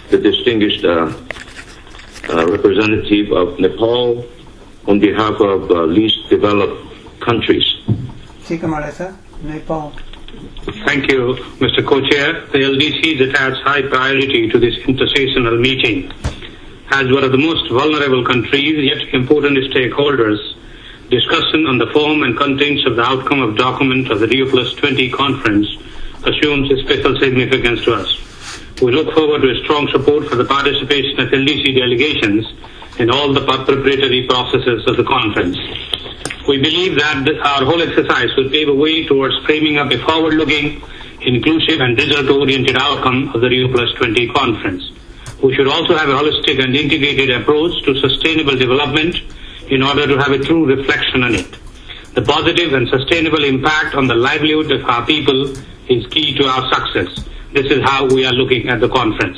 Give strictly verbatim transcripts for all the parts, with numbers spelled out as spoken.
the distinguished uh, uh, representative of Nepal on behalf of uh, least developed countries. Nepal. Thank you, Mister Co-Chair. The L D Cs attach high priority to this intersessional meeting. As one of the most vulnerable countries, yet important stakeholders, discussion on the form and contents of the outcome of document of the Rio Plus twenty conference assumes a special significance to us. We look forward to a strong support for the participation of L D C delegations in all the preparatory processes of the conference. We believe that our whole exercise will pave a way towards framing up a forward-looking, inclusive and result-oriented outcome of the Rio Plus twenty conference. We should also have a holistic and integrated approach to sustainable development in order to have a true reflection on it. The positive and sustainable impact on the livelihood of our people is key to our success. This is how we are looking at the conference.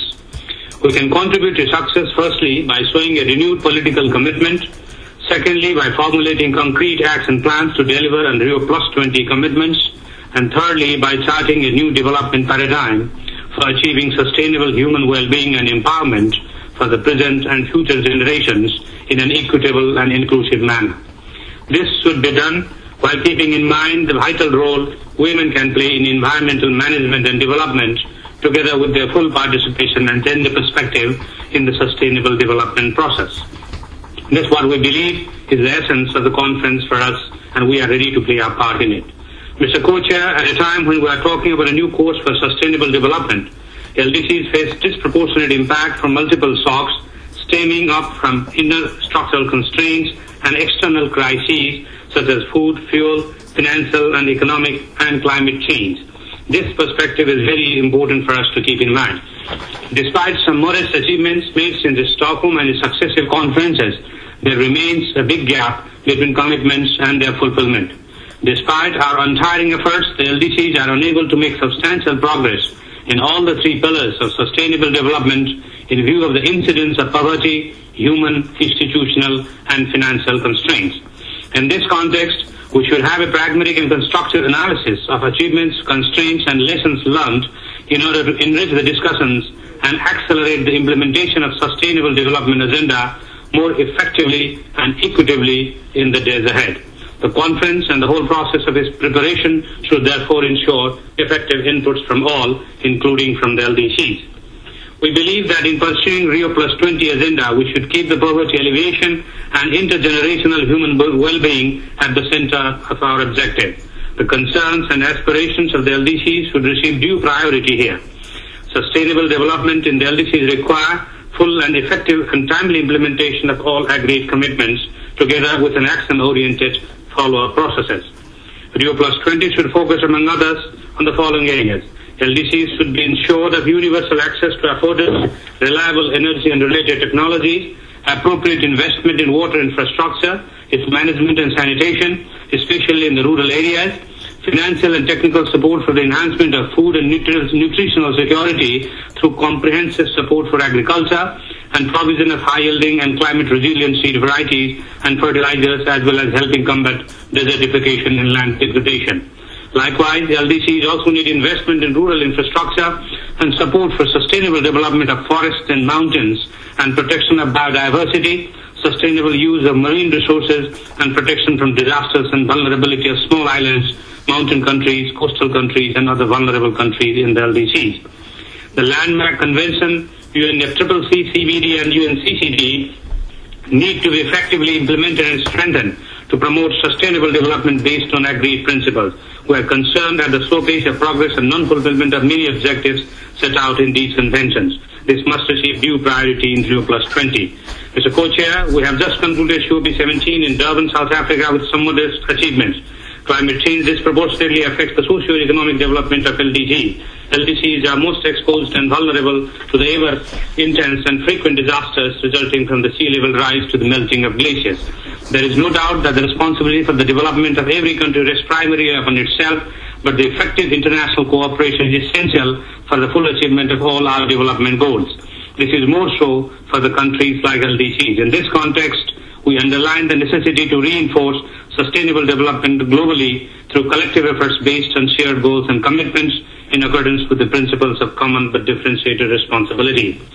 We can contribute to success firstly by showing a renewed political commitment, secondly by formulating concrete action plans to deliver on Rio Plus twenty commitments, and thirdly by charting a new development paradigm for achieving sustainable human well-being and empowerment for the present and future generations in an equitable and inclusive manner. This should be done while keeping in mind the vital role women can play in environmental management and development, together with their full participation and gender perspective in the sustainable development process. This is what we believe is the essence of the conference for us, and we are ready to play our part in it. Mister Co-Chair, at a time when we are talking about a new course for sustainable development, L D Cs face disproportionate impact from multiple shocks stemming up from inner structural constraints and external crises such as food, fuel, financial and economic, and climate change. This perspective is very important for us to keep in mind. Despite some modest achievements made since Stockholm and its successive conferences, there remains a big gap between commitments and their fulfillment. Despite our untiring efforts, the L D Cs are unable to make substantial progress in all the three pillars of sustainable development in view of the incidence of poverty, human, institutional, and financial constraints. In this context, we should have a pragmatic and constructive analysis of achievements, constraints, and lessons learned in order to enrich the discussions and accelerate the implementation of sustainable development agenda more effectively and equitably in the days ahead. The conference and the whole process of its preparation should therefore ensure effective inputs from all, including from the L D Cs. We believe that in pursuing Rio Plus twenty agenda, we should keep the poverty alleviation and intergenerational human well-being at the center of our objective. The concerns and aspirations of the L D Cs should receive due priority here. Sustainable development in the L D Cs require full and effective and timely implementation of all agreed commitments, together with an action-oriented follow-up processes. Rio Plus twenty should focus, among others, on the following areas. L D Cs should be ensured of universal access to affordable, reliable energy and related technologies, appropriate investment in water infrastructure, its management and sanitation, especially in the rural areas, financial and technical support for the enhancement of food and nutri- nutritional security through comprehensive support for agriculture, and provision of high-yielding and climate-resilient seed varieties and fertilizers, as well as helping combat desertification and land degradation. Likewise, the L D Cs also need investment in rural infrastructure and support for sustainable development of forests and mountains and protection of biodiversity, sustainable use of marine resources, and protection from disasters and vulnerability of small islands, mountain countries, coastal countries, and other vulnerable countries in the L D Cs. The Landmark Convention, U N F C C C, C B D, and U N C C D need to be effectively implemented and strengthened to promote sustainable development based on agreed principles. We are concerned at the slow pace of progress and non-fulfillment of many objectives set out in these conventions. This must receive due priority in Rio Plus twenty. Mister Co-Chair, we have just concluded C O P seventeen in Durban, South Africa, with some modest achievements. Climate change disproportionately affects the socio-economic development of L D Cs. L D Cs are most exposed and vulnerable to the ever intense and frequent disasters resulting from the sea level rise to the melting of glaciers. There is no doubt that the responsibility for the development of every country rests primarily upon itself, but the effective international cooperation is essential for the full achievement of all our development goals. This is more so for the countries like L D Cs. In this context, we underline the necessity to reinforce sustainable development globally through collective efforts based on shared goals and commitments in accordance with the principles of common but differentiated responsibility.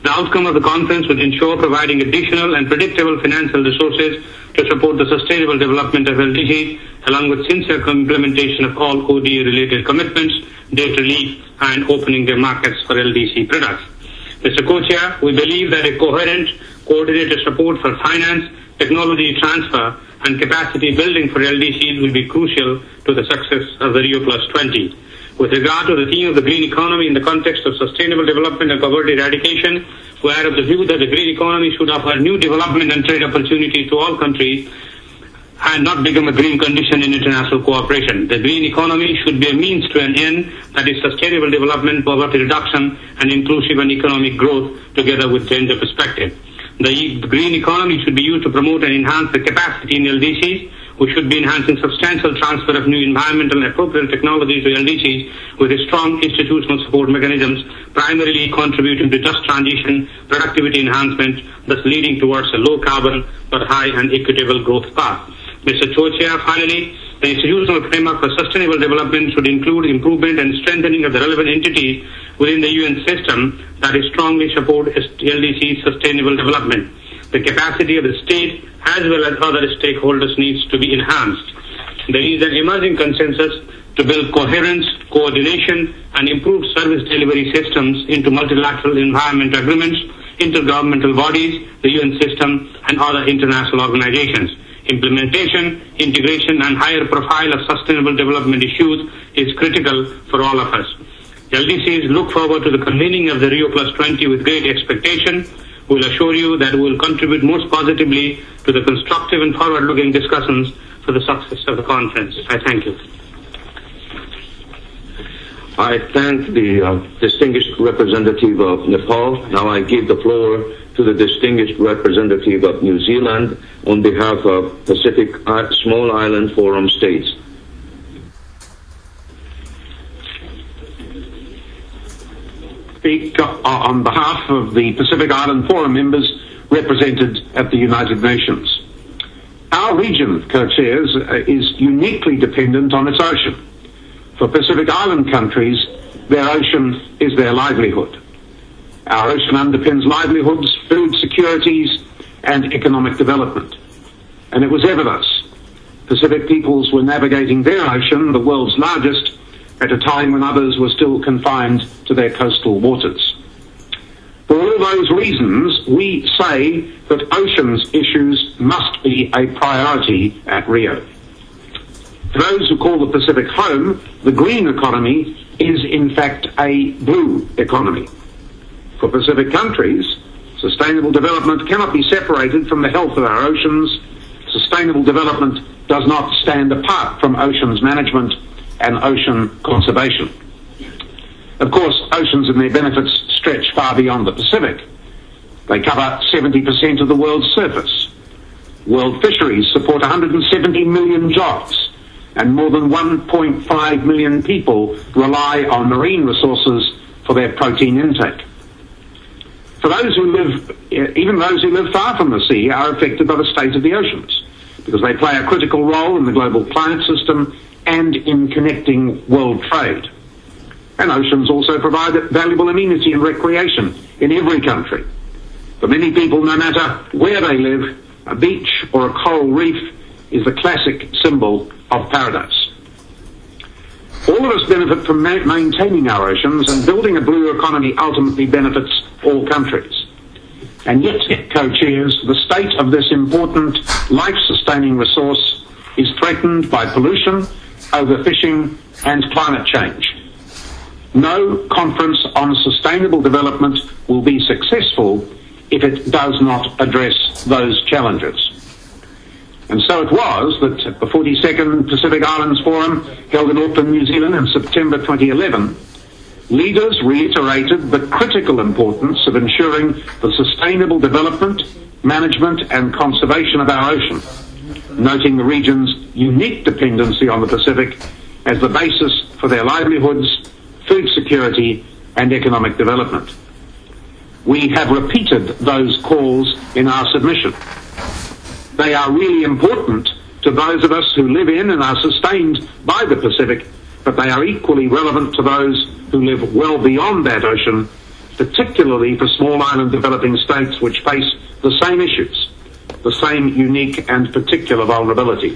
The outcome of the conference would ensure providing additional and predictable financial resources to support the sustainable development of L D Cs, along with sincere implementation of all O D A-related commitments, debt relief, and opening their markets for L D C products. Mister Co-Chair, we believe that a coherent, coordinated support for finance, technology transfer, and capacity building for L D Cs will be crucial to the success of the Rio Plus twenty. With regard to the theme of the green economy in the context of sustainable development and poverty eradication, we are of the view that the green economy should offer new development and trade opportunities to all countries and not become a green condition in international cooperation. The green economy should be a means to an end, that is sustainable development, poverty reduction, and inclusive and economic growth together with gender perspective. The green economy should be used to promote and enhance the capacity in L D Cs. We should be enhancing substantial transfer of new environmental and appropriate technologies to L D Cs with a strong institutional support mechanisms, primarily contributing to just transition, productivity enhancement, thus leading towards a low carbon but high and equitable growth path. Mister Co-Chair, finally, the institutional framework for sustainable development should include improvement and strengthening of the relevant entities within the U N system that is strongly support L D C sustainable development. The capacity of the state as well as other stakeholders needs to be enhanced. There is an emerging consensus to build coherence, coordination, and improved service delivery systems into multilateral environment agreements, intergovernmental bodies, the U N system, and other international organizations. Implementation, integration, and higher profile of sustainable development issues is critical for all of us. L D Cs look forward to the convening of the Rio Plus twenty with great expectation. We will assure you that we will contribute most positively to the constructive and forward-looking discussions for the success of the conference. I thank you. I thank the uh, distinguished representative of Nepal. Now I give the floor to the distinguished representative of New Zealand on behalf of Pacific Small Island Forum states. Speak on behalf of the Pacific Island Forum members represented at the United Nations. Our region, co-chairs, is uniquely dependent on its ocean. For Pacific Island countries, their ocean is their livelihood. Our ocean underpins livelihoods, food securities, and economic development. And it was ever thus. Pacific peoples were navigating their ocean, the world's largest, at a time when others were still confined to their coastal waters. For all those reasons, we say that oceans issues must be a priority at Rio. For those who call the Pacific home, the green economy is in fact a blue economy. For Pacific countries, sustainable development cannot be separated from the health of our oceans. Sustainable development does not stand apart from oceans management and ocean conservation. Of course, oceans and their benefits stretch far beyond the Pacific. They cover seventy percent of the world's surface. World fisheries support one hundred seventy million jobs, and more than one point five million people rely on marine resources for their protein intake. For those who live, even those who live far from the sea are affected by the state of the oceans, because they play a critical role in the global climate system and in connecting world trade. And oceans also provide valuable amenity and recreation in every country. For many people, no matter where they live, a beach or a coral reef is the classic symbol of paradise. All of us benefit from ma- maintaining our oceans, and building a blue economy ultimately benefits all countries. And yet, co-chairs, the state of this important life-sustaining resource is threatened by pollution, overfishing, and climate change. No conference on sustainable development will be successful if it does not address those challenges. And so it was that at the forty-second Pacific Islands Forum, held in Auckland, New Zealand in September twenty eleven, leaders reiterated the critical importance of ensuring the sustainable development, management and conservation of our ocean, noting the region's unique dependency on the Pacific as the basis for their livelihoods, food security and economic development. We have repeated those calls in our submission. They are really important to those of us who live in and are sustained by the Pacific, but they are equally relevant to those who live well beyond that ocean particularly for small island developing states which face the same issues, the same unique and particular vulnerabilities.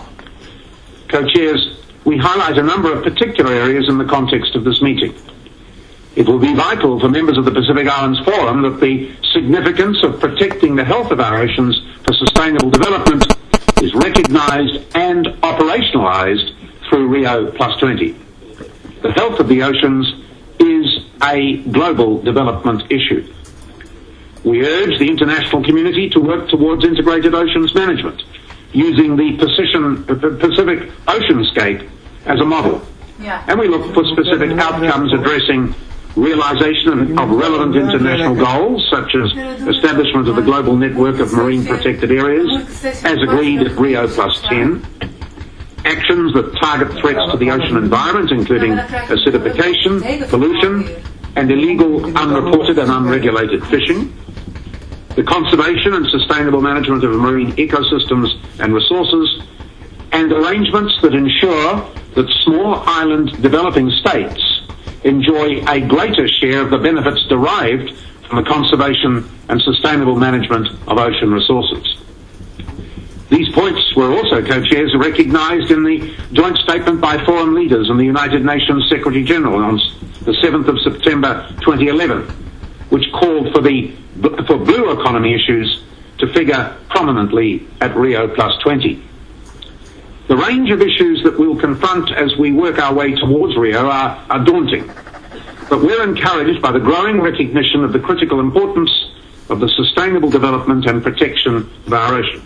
Co-chairs, we highlight a number of particular areas in the context of this meeting. It will be vital for members of the Pacific Islands Forum that the significance of protecting the health of our oceans for sustainable development is recognised and operationalised through Rio plus twenty. The health of the oceans is a global development issue. We urge the international community to work towards integrated oceans management, using the Pacific Oceanscape as a model. Yeah. And we look for specific outcomes addressing realisation of relevant international goals, such as establishment of the global network of marine protected areas, as agreed at Rio plus ten, actions that target threats to the ocean environment, including acidification, pollution, and illegal, unreported and unregulated fishing, the conservation and sustainable management of marine ecosystems and resources, and arrangements that ensure that small island developing states enjoy a greater share of the benefits derived from the conservation and sustainable management of ocean resources. These points were also, co-chairs, recognised in the joint statement by forum leaders and the United Nations Secretary-General on the seventh of September twenty eleven, which called for the for blue economy issues to figure prominently at Rio plus twenty. The range of issues that we'll confront as we work our way towards Rio are, are daunting, but we're encouraged by the growing recognition of the critical importance of the sustainable development and protection of our oceans.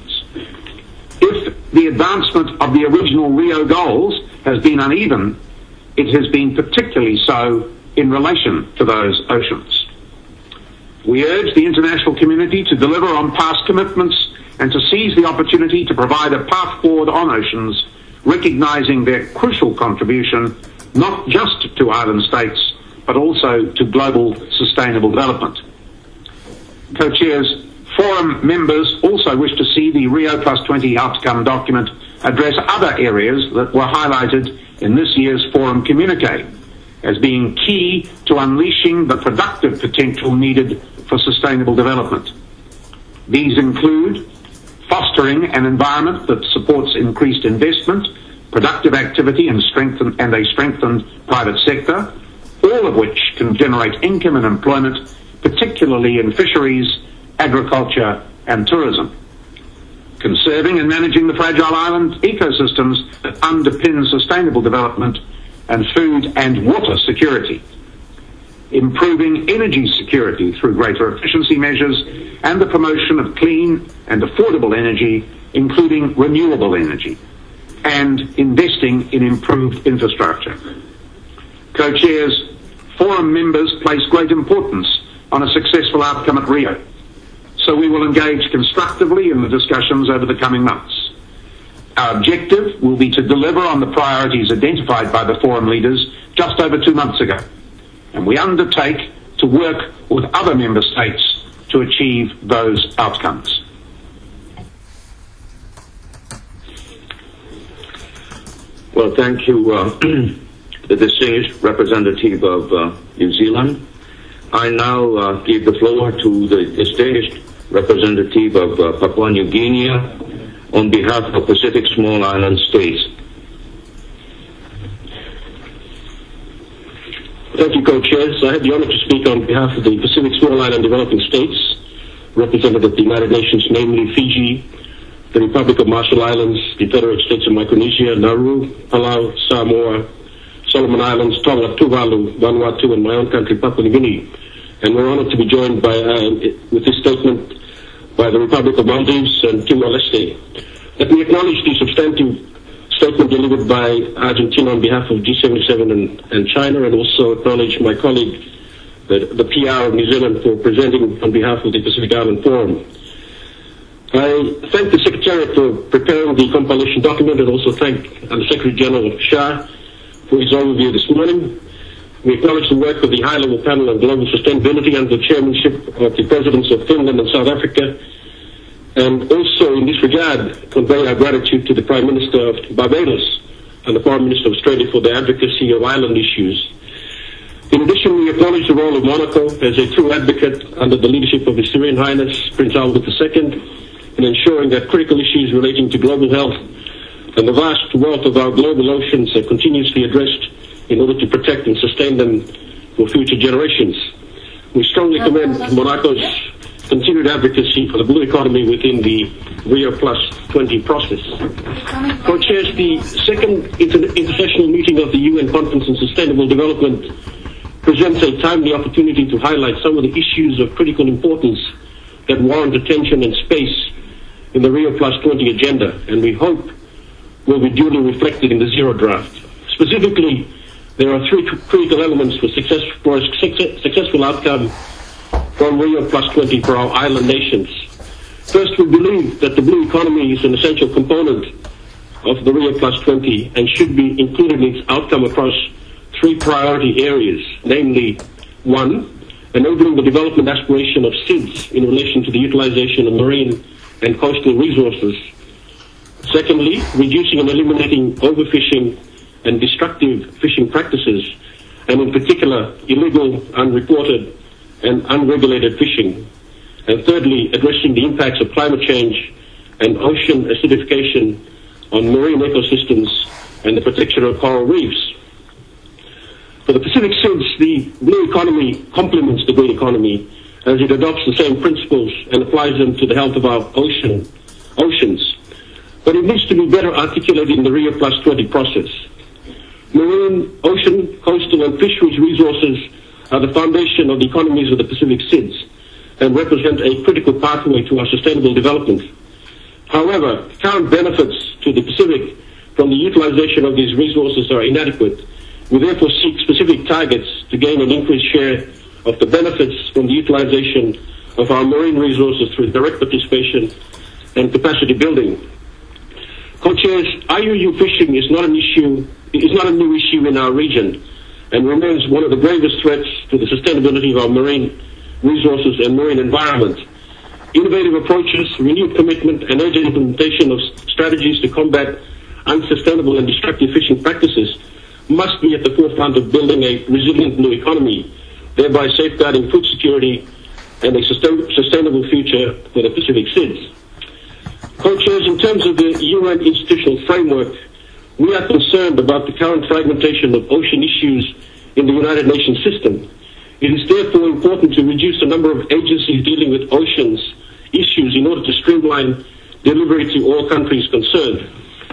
If the advancement of the original Rio goals has been uneven, it has been particularly so in relation to those oceans. We urge the international community to deliver on past commitments and to seize the opportunity to provide a path forward on oceans, recognising their crucial contribution not just to island states, but also to global sustainable development. Co-chairs, Forum members also wish to see the Rio plus twenty outcome document address other areas that were highlighted in this year's Forum communique as being key to unleashing the productive potential needed for sustainable development. These include fostering an environment that supports increased investment, productive activity and, strengthen, and a strengthened private sector, all of which can generate income and employment, particularly in fisheries, agriculture and tourism. Conserving and managing the fragile island ecosystems that underpin sustainable development and food and water security. Improving energy security through greater efficiency measures and the promotion of clean and affordable energy, including renewable energy, and investing in improved infrastructure. Co-chairs, Forum members place great importance on a successful outcome at Rio, so we will engage constructively in the discussions over the coming months. Our objective will be to deliver on the priorities identified by the Forum leaders just over two months ago, and we undertake to work with other member states to achieve those outcomes. Well, thank you, uh, the distinguished representative of uh, New Zealand. I now uh, give the floor to the distinguished representative of uh, Papua New Guinea on behalf of Pacific Small Island States. Thank you, Co-Chairs. I have the honor to speak on behalf of the Pacific Small Island Developing States, represented at the United Nations, namely Fiji, the Republic of Marshall Islands, the Federated States of Micronesia, Nauru, Palau, Samoa, Solomon Islands, Tonga, Tuvalu, Vanuatu, and my own country, Papua New Guinea. And we're honored to be joined by, uh, with this statement by the Republic of Maldives and Timor-Leste. Let me acknowledge the substantive statement delivered by Argentina on behalf of G seventy-seven and, and China, and also acknowledge my colleague, the, the P R of New Zealand, for presenting on behalf of the Pacific Island Forum. I thank the Secretariat for preparing the compilation document, and also thank Undersecretary General Shah for his overview this morning. We acknowledge the work of the high-level panel on global sustainability under the chairmanship of the Presidents of Finland and South Africa, and also in this regard convey our gratitude to the Prime Minister of Barbados and the Foreign Minister of Australia for their advocacy of island issues. In addition, we acknowledge the role of Monaco as a true advocate under the leadership of His Serene Highness Prince Albert the Second in ensuring that critical issues relating to global health and the vast wealth of our global oceans are continuously addressed in order to protect and sustain them for future generations. We strongly commend Monaco's continued advocacy for the blue economy within the Rio Plus twenty process. Co-chairs, the second inter international meeting of the U N Conference on Sustainable Development presents a timely opportunity to highlight some of the issues of critical importance that warrant attention and space in the Rio Plus twenty agenda, and we hope will be duly reflected in the Zero Draft. Specifically, there are three critical elements for, success, for a success, successful outcome from Rio Plus twenty for our island nations. First, we believe that the blue economy is an essential component of the Rio Plus twenty and should be included in its outcome across three priority areas, namely, one, enabling the development aspiration of S I D S in relation to the utilization of marine and coastal resources. Secondly, reducing and eliminating overfishing and destructive fishing practices, and in particular, illegal, unreported, and unregulated fishing. And thirdly, addressing the impacts of climate change and ocean acidification on marine ecosystems and the protection of coral reefs. For the Pacific S I D S, the blue economy complements the green economy as it adopts the same principles and applies them to the health of our ocean, oceans. But it needs to be better articulated in the Rio Plus twenty process. Marine, ocean, coastal, and fisheries resources are the foundation of the economies of the Pacific S I D S and represent a critical pathway to our sustainable development. However, current benefits to the Pacific from the utilization of these resources are inadequate. We therefore seek specific targets to gain an increased share of the benefits from the utilization of our marine resources through direct participation and capacity building. Co-chairs, I U U fishing is not an issue, is not a new issue in our region and remains one of the gravest threats to the sustainability of our marine resources and marine environment. Innovative approaches, renewed commitment, and urgent implementation of strategies to combat unsustainable and destructive fishing practices must be at the forefront of building a resilient blue economy, thereby safeguarding food security and a sustain sustainable future for the Pacific S I D S. Co-chairs, in terms of the U N institutional framework, we are concerned about the current fragmentation of ocean issues in the United Nations system. It is therefore important to reduce the number of agencies dealing with oceans issues in order to streamline delivery to all countries concerned.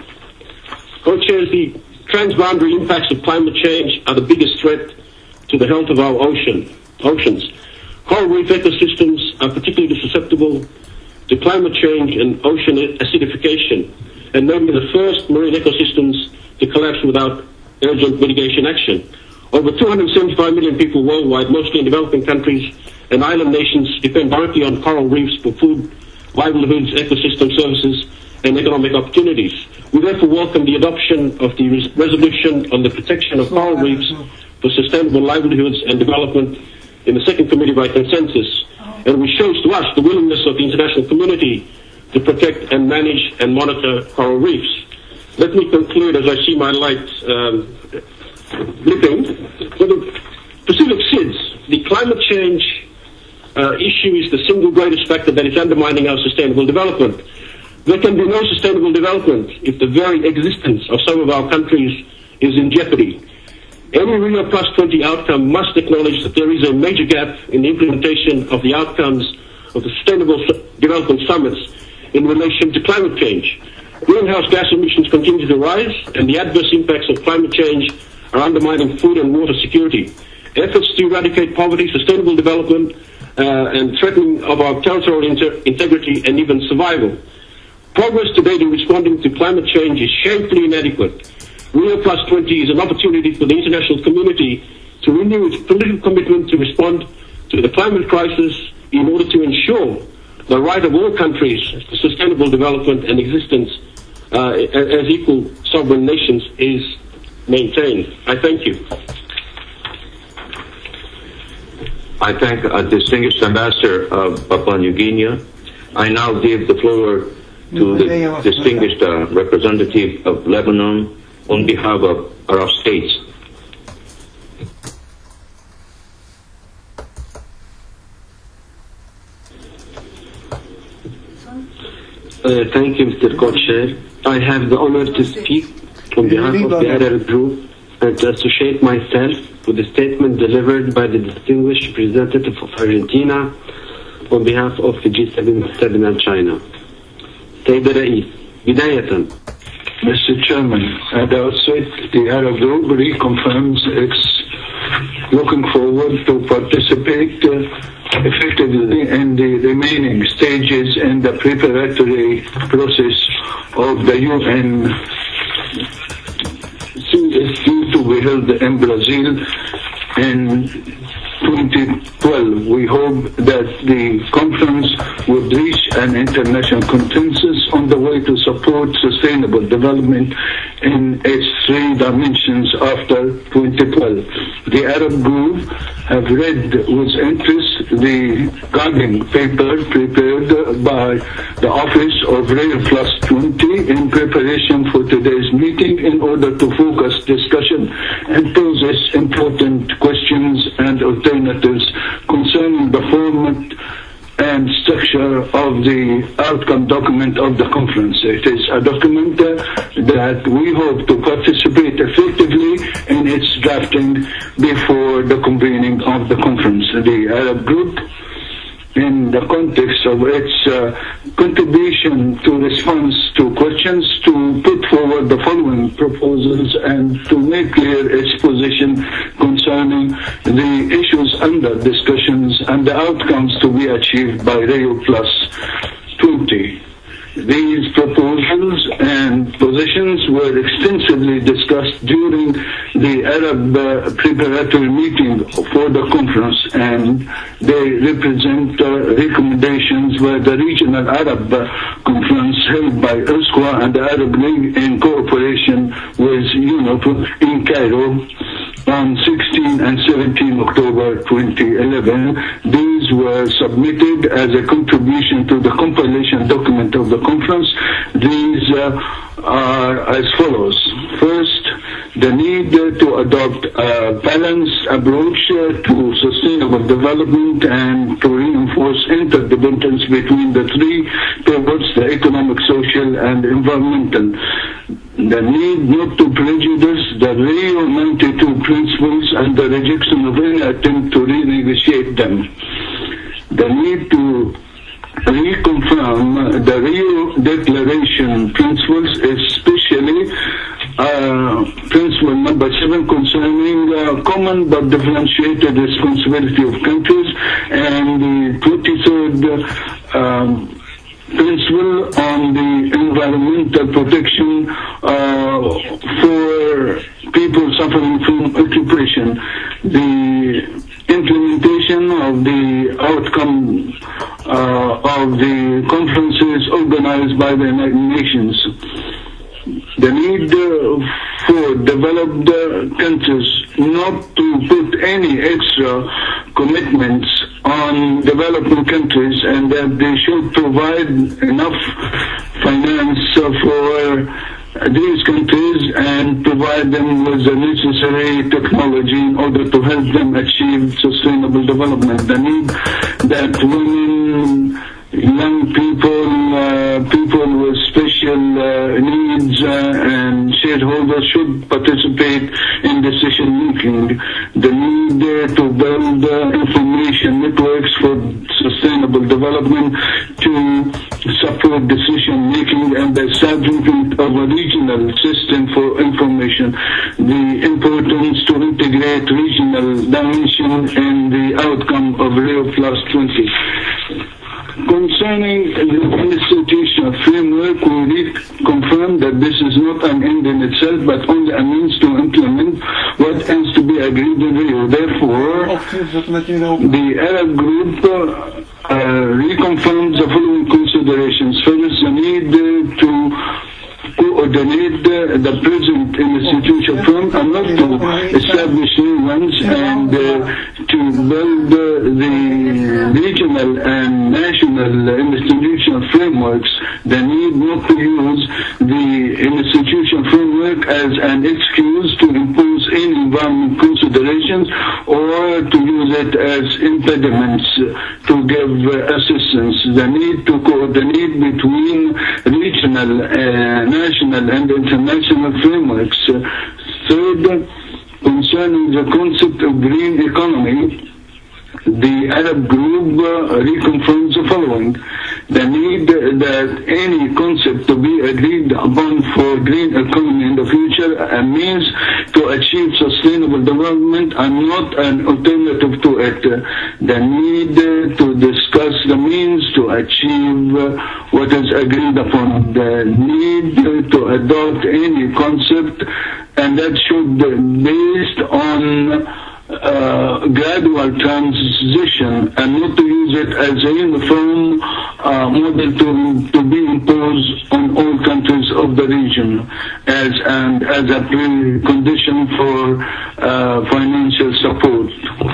Co-chairs, the transboundary impacts of climate change are the biggest threat to the health of our ocean, oceans. Coral reef ecosystems are particularly susceptible to climate change and ocean acidification, and may be the first marine ecosystems to collapse without urgent mitigation action. Over two hundred seventy-five million people worldwide, mostly in developing countries and island nations, depend directly on coral reefs for food, livelihoods, ecosystem services, and economic opportunities. We therefore welcome the adoption of the res resolution on the protection of coral reefs for sustainable livelihoods and development in the second committee by consensus, and which shows to us the willingness of the international community to protect and manage and monitor coral reefs. Let me conclude as I see my light um, blipping. For the Pacific S I D S, the climate change uh, issue is the single greatest factor that is undermining our sustainable development. There can be no sustainable development if the very existence of some of our countries is in jeopardy. Any Rio Plus twenty outcome must acknowledge that there is a major gap in the implementation of the outcomes of the Sustainable Development Summits in relation to climate change. Greenhouse gas emissions continue to rise, and the adverse impacts of climate change are undermining food and water security. Efforts to eradicate poverty, sustainable development, uh, and threatening of our territorial inter integrity and even survival. Progress to date in responding to climate change is shamefully inadequate. Rio Plus twenty is an opportunity for the international community to renew its political commitment to respond to the climate crisis in order to ensure the right of all countries to sustainable development and existence uh, as equal sovereign nations is maintained. I thank you. I thank uh, distinguished Ambassador of Papua New Guinea. I now give the floor to the distinguished uh, representative of Lebanon on behalf of Arab states. Uh, thank you, Mister Co-Chair. I have the honor to speak on behalf of the Arab Group and to associate myself with the statement delivered by the distinguished representative of Argentina on behalf of the G seven and China. Sayyid Rais, بداية. Mister Chairman, at the outset, the Arab Group reconfirms its looking forward to participate uh, effectively in the remaining stages in the preparatory process of the U N C S Q to be held in Brazil in twenty twelve. We hope that the conference would reach an international consensus on the way to support sustainable development in its three dimensions after twenty twelve. The Arab Group have read with interest the guiding paper prepared by the Office of Rio Plus twenty in preparation for today's meeting in order to focus discussion and poses important questions and alternatives concerning the format and structure of the outcome document of the conference. It is a document uh, that we hope to participate effectively in its drafting before the convening of the conference. The Arab Group, in the context of its uh, contribution to response to questions, to put forward the following proposals and to make clear its position concerning the issues under discussions and the outcomes to be achieved by Rio Plus twenty. These proposals and positions were extensively discussed during the Arab uh, preparatory meeting for the conference, and they represent uh, recommendations by the Regional Arab uh, Conference held by U S C W A and the Arab League in cooperation with UNOP in Cairo on sixteen and seventeen October twenty eleven. These were submitted as a contribution to the compilation document of the conference. These uh, are as follows. First, the need uh, to adopt a balanced approach uh, to sustainable development and to reinforce interdependence between the three pivots, the economic, social, and environmental. The need not to prejudice the Rio ninety-two principles and the rejection of any attempt to renegotiate them. The need to reconfirm the Rio Declaration principles, especially uh, principle number seven concerning uh, common but differentiated responsibility of countries, and the twenty-third um, principle on the environmental protection uh, for people suffering from occupation. The implementation of the outcome uh, of the conferences organized by the United Nations. The need uh, for developed uh, countries not to put any extra commitments on developing countries, and that they should provide enough finance uh, for these countries and provide them with the necessary technology in order to help them achieve sustainable development. The need that women, young people, uh, people with special uh, needs uh, and shareholders should participate in decision making. The need uh, to build uh, information networks for sustainable development to support decision making and the establishment of a regional system for information. The importance to integrate regional dimension in the outcome of Rio Plus twenty. Concerning the institutional framework, we confirm that this is not an end in itself, but only a means to implement what ends to be agreed in Rio. Therefore, the Arab Group uh, uh, reconfirms the following considerations. First, the need uh, to coordinate uh, the present institutional firm and not to establish new ones, and uh, to build uh, the regional and national institutional frameworks. The need not to use the institutional framework framework as an excuse to impose any environment considerations or to use it as impediments to give uh, assistance. The need to coordinate between regional, uh, national, and international frameworks. Third, concerning the concept of green economy, the Arab group uh, reconfirms the following. The need that any concept to be agreed upon for green economy in the future, a means to achieve sustainable development and not an alternative to it. The need to discuss the means to achieve what is agreed upon. The need to adopt any concept, and that should be based on Uh, gradual transition and not to use it as a uniform uh, model to, to be imposed on all countries of the region as and as a precondition for uh, financial support.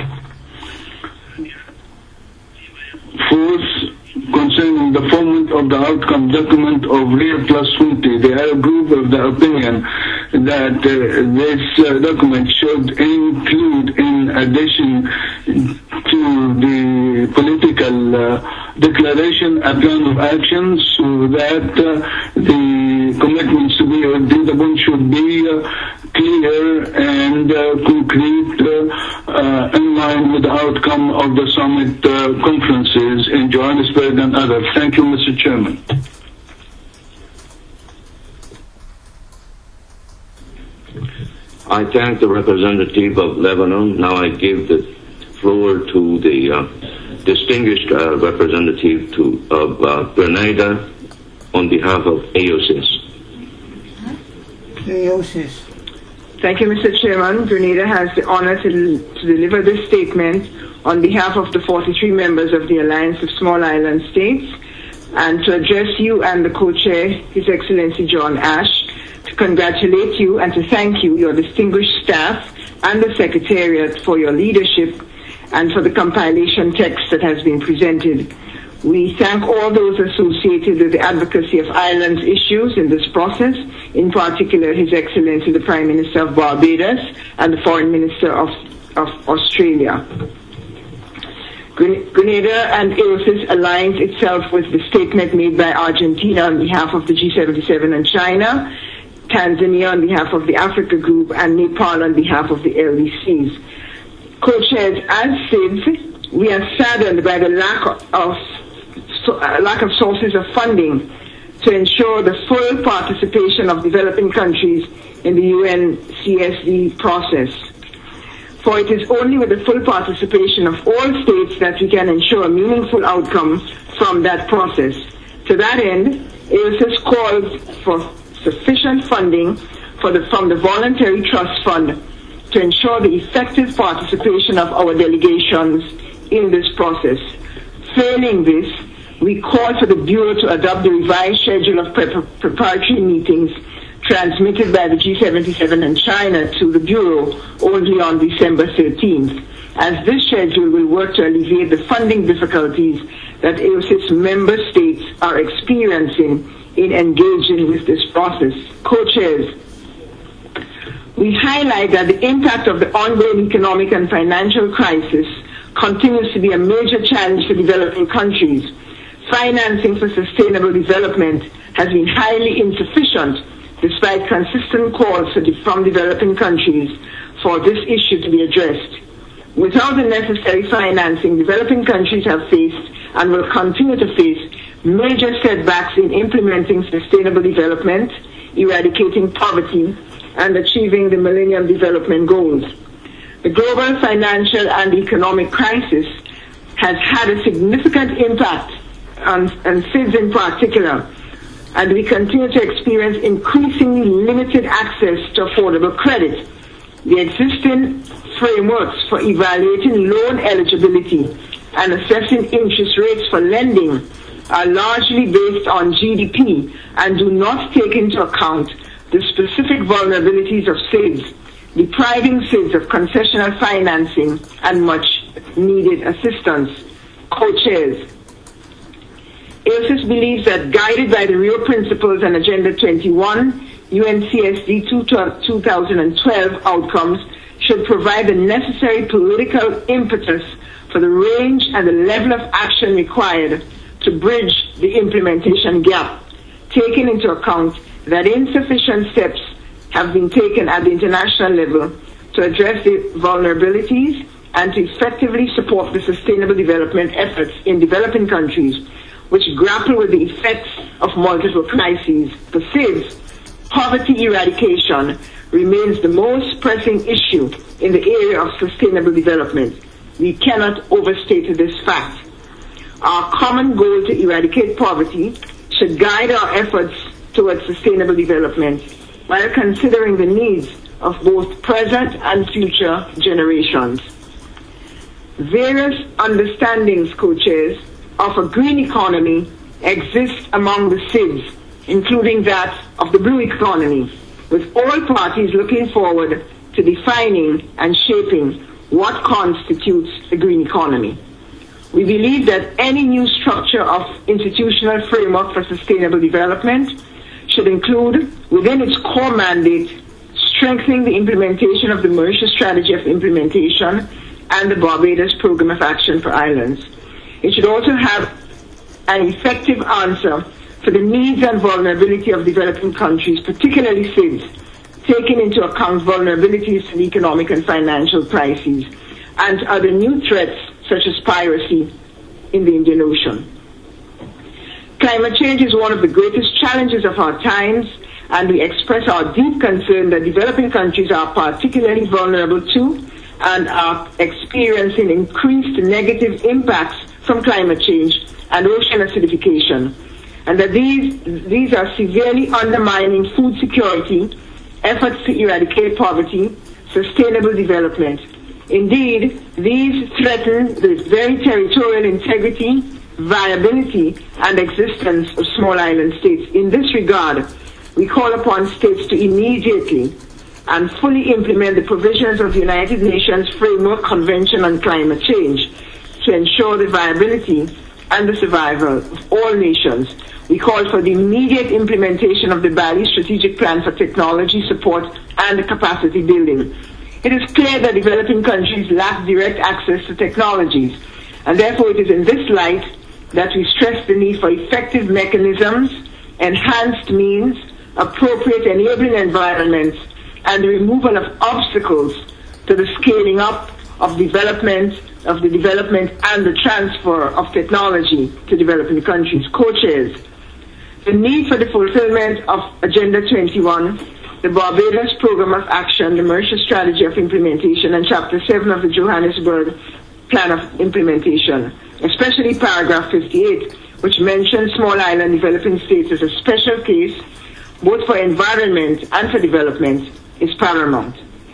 Fourth, concerning the format of the outcome document of Rio Plus twenty, the Arab group of the opinion that uh, this uh, document should include, in addition to the political uh, declaration, a plan of action so that uh, the commitments to be agreed should be uh, clear and uh, concrete uh, uh, in line with the outcome of the summit uh, conferences in Johannesburg and others. Thank you, Mister Chairman. I thank the representative of Lebanon. Now I give the floor to the uh, distinguished uh, representative to, of uh, Grenada on behalf of A O C I S. A O C I S. Thank you, Mister Chairman. Grenada has the honor to, to deliver this statement on behalf of the forty-three members of the Alliance of Small Island States and to address you and the co-chair, His Excellency John Ash, to congratulate you and to thank you, your distinguished staff, and the Secretariat for your leadership and for the compilation text that has been presented. We thank all those associated with the advocacy of islands issues in this process, in particular His Excellency the Prime Minister of Barbados and the Foreign Minister of, of Australia. Grenada and A O C I S aligns itself with the statement made by Argentina on behalf of the G seventy-seven and China, Tanzania on behalf of the Africa Group, and Nepal on behalf of the L D Cs. Co-chairs, as S I D S, we are saddened by the lack of so, uh, lack of sources of funding to ensure the full participation of developing countries in the U N C S D process. For it is only with the full participation of all states that we can ensure a meaningful outcome from that process. To that end, A O C I S calls for sufficient funding for the, from the Voluntary Trust Fund to ensure the effective participation of our delegations in this process. Failing this, we call for the Bureau to adopt the revised schedule of pre preparatory meetings transmitted by the G seventy-seven and China to the Bureau only on December thirteenth, as this schedule will work to alleviate the funding difficulties that A O C I S member states are experiencing in engaging with this process. Co-chairs, we highlight that the impact of the ongoing economic and financial crisis continues to be a major challenge for developing countries. Financing for sustainable development has been highly insufficient despite consistent calls from developing countries for this issue to be addressed. Without the necessary financing, developing countries have faced and will continue to face major setbacks in implementing sustainable development, eradicating poverty, and achieving the Millennium Development Goals. The global financial and economic crisis has had a significant impact on, on S I D S in particular, and we continue to experience increasingly limited access to affordable credit. The existing frameworks for evaluating loan eligibility and assessing interest rates for lending are largely based on G D P and do not take into account the specific vulnerabilities of S I D S, depriving S I D S of concessional financing and much needed assistance. Co-chairs, A O C I S believes that guided by the Rio Principles and Agenda twenty-one, U N C S D two thousand twelve outcomes should provide the necessary political impetus for the range and the level of action required to bridge the implementation gap, taking into account that insufficient steps have been taken at the international level to address the vulnerabilities and to effectively support the sustainable development efforts in developing countries which grapple with the effects of multiple crises. For S I D S, poverty eradication remains the most pressing issue in the area of sustainable development. We cannot overstate this fact. Our common goal to eradicate poverty should guide our efforts towards sustainable development while considering the needs of both present and future generations. Various understandings, co-chairs, of a green economy exist among the S I Ds, including that of the blue economy, with all parties looking forward to defining and shaping what constitutes a green economy. We believe that any new structure of institutional framework for sustainable development should include, within its core mandate, strengthening the implementation of the Mauritius Strategy of Implementation and the Barbados Program of Action for Islands. It should also have an effective answer for the needs and vulnerability of developing countries, particularly S I Ds, taking into account vulnerabilities to the economic and financial crises and other new threats such as piracy in the Indian Ocean. Climate change is one of the greatest challenges of our times, and we express our deep concern that developing countries are particularly vulnerable to and are experiencing increased negative impacts from climate change and ocean acidification, and that these, these are severely undermining food security, efforts to eradicate poverty, sustainable development. Indeed, these threaten the very territorial integrity, viability, and existence of small island states. In this regard, we call upon states to immediately and fully implement the provisions of the United Nations Framework Convention on Climate Change to ensure the viability and the survival of all nations. We call for the immediate implementation of the Bali Strategic Plan for Technology Support and Capacity Building. It is clear that developing countries lack direct access to technologies, and therefore it is in this light that we stress the need for effective mechanisms, enhanced means, appropriate enabling environments, and the removal of obstacles to the scaling up of development, of the development and the transfer of technology to developing countries. Co-chairs, the need for the fulfillment of Agenda twenty-one, the Barbados Program of Action, the Mauritius Strategy of Implementation, and Chapter seven of the Johannesburg Plan of Implementation, especially paragraph fifty-eight, which mentions small island developing states as a special case, both for environment and for development, is paramount.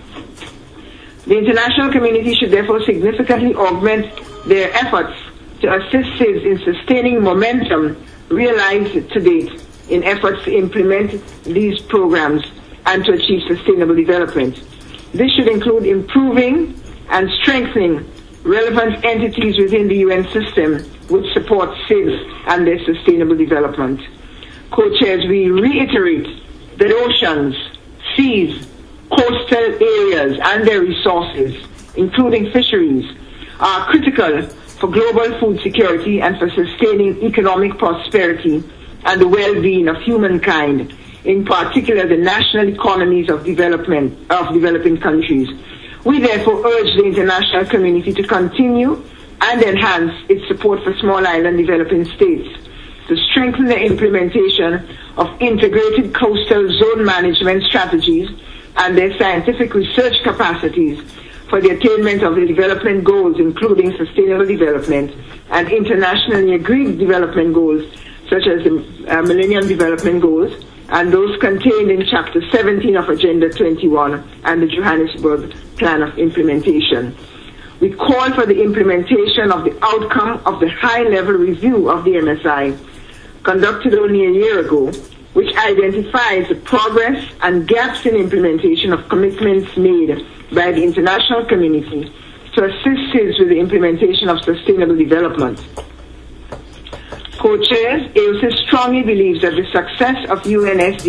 The international community should therefore significantly augment their efforts to assist S I Ds in sustaining momentum realized to date in efforts to implement these programs and to achieve sustainable development. This should include improving and strengthening relevant entities within the U N system which support S I Ds and their sustainable development. Co-chairs, we reiterate that oceans, seas, coastal areas and their resources, including fisheries, are critical for global food security and for sustaining economic prosperity and the well-being of humankind, in particular the national economies of development of developing countries. We therefore urge the international community to continue and enhance its support for small island developing states, to strengthen the implementation of integrated coastal zone management strategies and their scientific research capacities for the attainment of the development goals, including sustainable development and internationally agreed development goals, such as the uh, Millennium Development Goals and those contained in Chapter seventeen of Agenda twenty-one and the Johannesburg Plan of Implementation. We call for the implementation of the outcome of the high-level review of the M S I, conducted only a year ago, which identifies the progress and gaps in implementation of commitments made by the international community to assist S I Ds with the implementation of sustainable development. Co-chairs, A O S I S strongly believes that the success of U N S D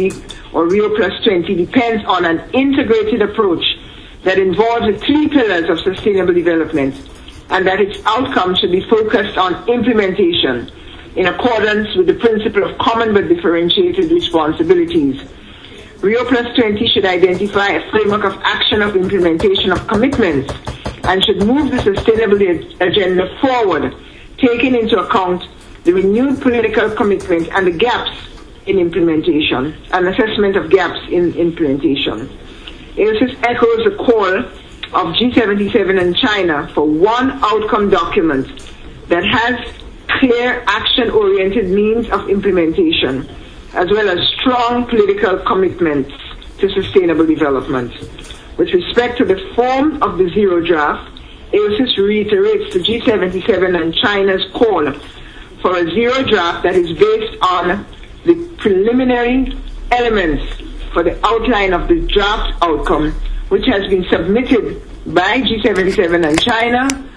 or Rio Plus twenty, depends on an integrated approach that involves the three pillars of sustainable development, and that its outcomes should be focused on implementation in accordance with the principle of common but differentiated responsibilities. Rio Plus twenty should identify a framework of action of implementation of commitments and should move the sustainability agenda forward, taking into account the renewed political commitment and the gaps in implementation, an assessment of gaps in implementation. A O S I S echoes the call of G seventy-seven and China for one outcome document that has clear action-oriented means of implementation, as well as strong political commitments to sustainable development. With respect to the form of the zero draft, A O S I S reiterates the G seventy-seven and China's call for a zero draft that is based on the preliminary elements for the outline of the draft outcome, which has been submitted by G seventy-seven and China